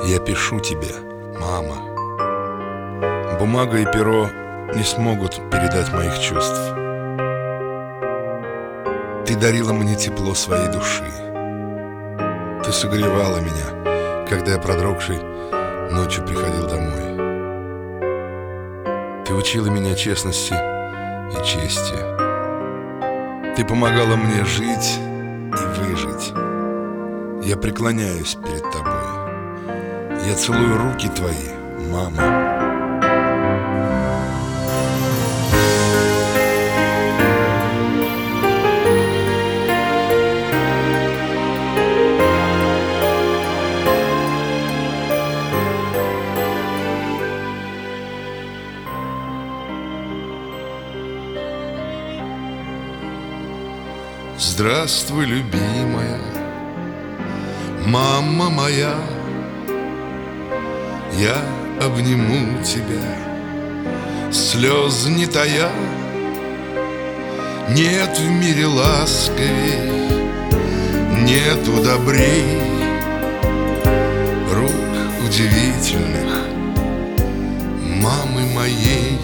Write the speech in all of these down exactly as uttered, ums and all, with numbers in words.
Я пишу тебе, мама. Бумага и перо не смогут передать моих чувств. Ты дарила мне тепло своей души. Ты согревала меня, когда я продрогший ночью приходил домой. Ты учила меня честности и чести. Ты помогала мне жить и выжить. Я преклоняюсь перед тобой. Я целую руки твои, мама. Здравствуй, любимая, мама моя. Я обниму тебя, слез не тая. Нет в мире ласковей, нету добрей рук удивительных мамы моей.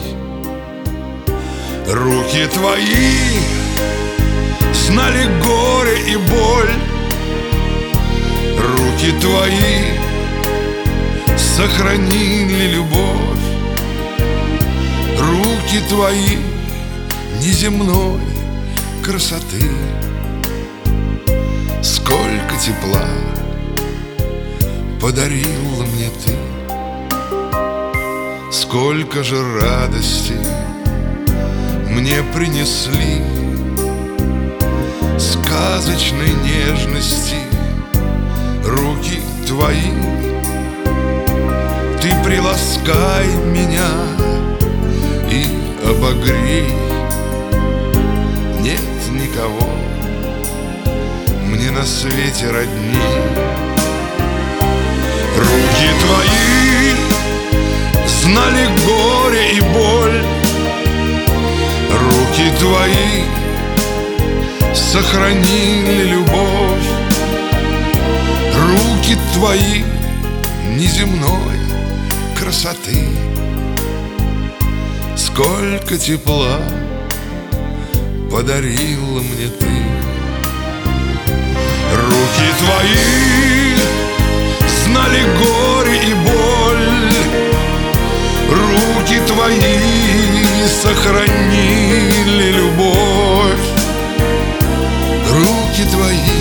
Руки твои знали горе и боль. Руки твои сохранили любовь. Руки твои неземной красоты. Сколько тепла подарила мне ты. Сколько же радости мне принесли. Сказочной нежности руки твои. Ты приласкай меня и обогрей. Нет никого мне на свете родней. Руки твои знали горе и боль. Руки твои сохранили любовь. Руки твои неземной красоты. Сколько тепла подарила мне ты. Руки твои знали горе и боль. Руки твои сохранили любовь. Руки твои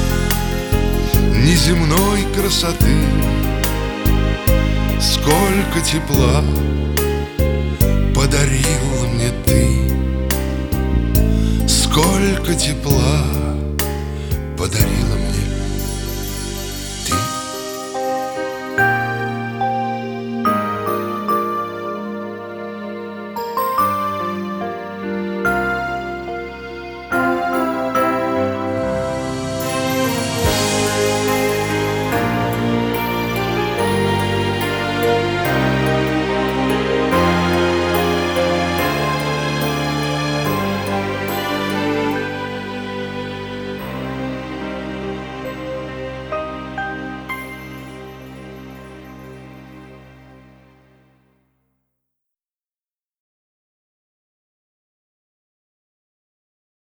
неземной красоты. Сколько тепла подарила мне ты. Сколько тепла подарила мне